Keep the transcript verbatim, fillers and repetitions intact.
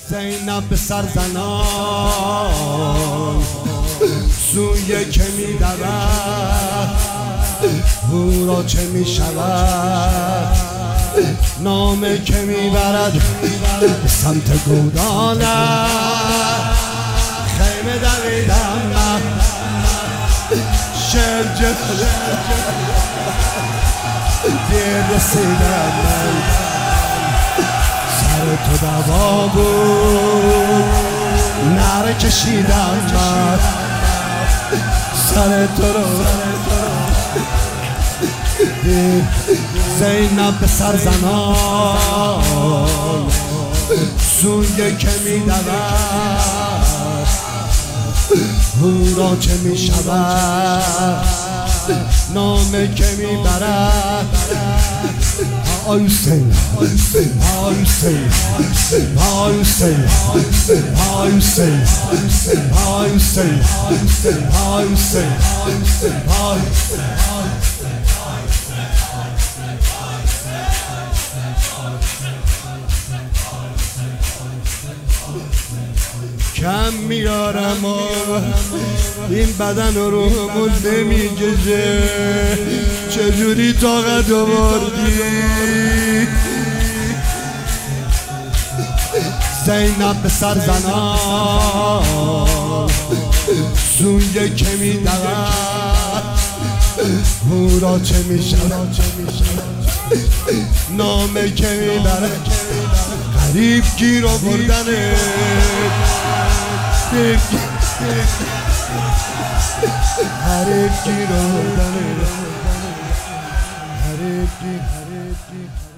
زینب به سرزنان سوی که می دود او را چه می شود نامه که می برد به سمت گودانه خیمه دویدم شرجه دیر رسیدم من سر تو دوا بود نره کشیدم من سر تو رو زینب به سرزنان سوی که می دود او را چه می شود نامه که می برد آی حسین آی حسین آی حسین آی حسین آی حسین آی حسین آی حسین کم میارم و این بدن رو همون نمیگذه چجوری طاقت آوردی زینب به سرزنان سوی که می دود او را چه می شود نامه که می برد غریب گیر آوردنه غریب گیر آوردنه غریب گیر